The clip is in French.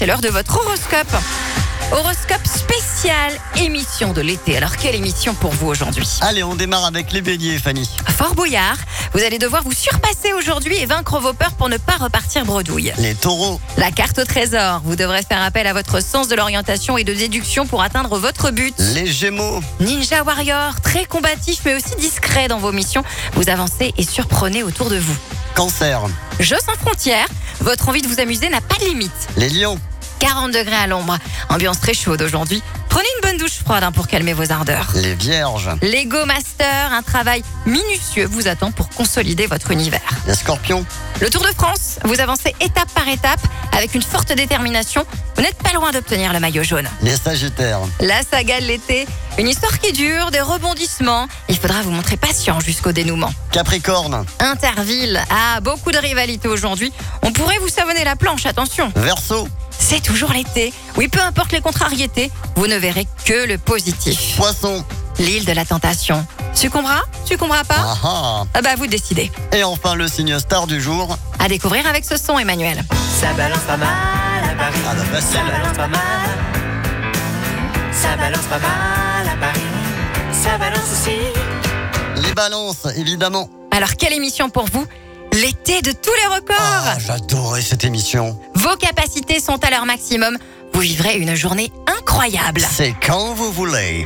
c'est l'heure de votre horoscope. Horoscope spécial, émission de l'été. Alors, quelle émission pour vous aujourd'hui? Allez, on démarre avec les béliers, Fanny. Fort Boyard, vous allez devoir vous surpasser aujourd'hui et vaincre vos peurs pour ne pas repartir bredouille. Les taureaux. La carte au trésor, vous devrez faire appel à votre sens de l'orientation et de déduction pour atteindre votre but. Les gémeaux. Ninja Warrior, très combatif mais aussi discret dans vos missions, vous avancez et surprenez autour de vous. Cancer. Jeu sans frontières, votre envie de vous amuser n'a pas de limite. Les lions. 40 degrés à l'ombre, ambiance très chaude aujourd'hui. Prenez une bonne douche froide pour calmer vos ardeurs. Les vierges. Lego Master, un travail minutieux vous attend pour consolider votre univers. Les scorpions. Le Tour de France, vous avancez étape par étape avec une forte détermination. Vous n'êtes pas loin d'obtenir le maillot jaune. Les sagittaires. La saga de l'été, une histoire qui dure, des rebondissements. Il faudra vous montrer patient jusqu'au dénouement. Capricorne. Interville, beaucoup de rivalité aujourd'hui. On pourrait vous savonner la planche, attention. Verseau. C'est toujours l'été. Oui, peu importe les contrariétés, vous ne verrez que le positif. Poisson. L'île de la tentation. Succombera pas? Vous décidez. Et enfin, le signe star du jour. À découvrir avec ce son, Emmanuel. Ça balance pas mal à Paris. Ah, bah, facile. Ça balance pas mal. Ça balance pas mal à Paris. Ça balance aussi. Les balances, évidemment. Alors, quelle émission pour vous? L'été de tous les records. J'adorais cette émission. Vos capacités sont à leur maximum. Vous vivrez une journée incroyable. C'est quand vous voulez.